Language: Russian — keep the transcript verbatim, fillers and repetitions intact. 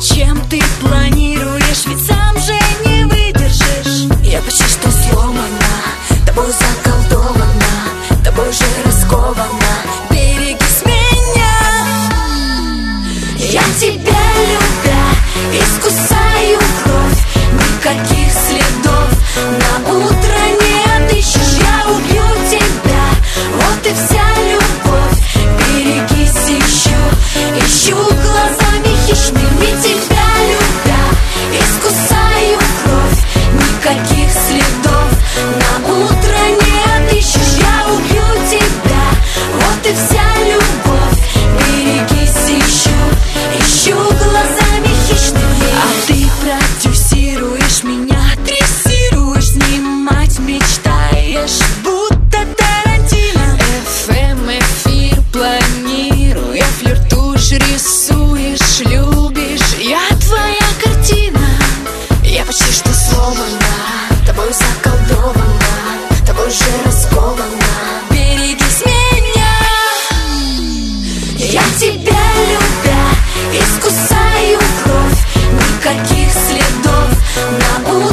Зачем ты планируешь, ведь сам же не выдержишь. Я почти что сломана, тобой заколдована, тобой же раскована. Берегись меня. Я тебя любя искусаю кровь, никаких следов на утро не отыщешь. Я убью тебя, вот и вся любовь. Берегись, ищу, ищу глазами хищными. Тебя любя искусаю кровь, никаких следов на утро не отыщешь. Я убью тебя, вот и вся любовь. Берегись, ищу, ищу глазами хищными. А ты продюсируешь меня, дрессируешь, снимать мечтаешь, будто Тарантино. эф эм эфир планируя, флиртуешь, рисуешь, любишь. Я твоя картина. Я почти что сломана, тобой заколдована, тобой же раскована. Берегись меня. Я тебя любя искусаю кровь, никаких следов на улице.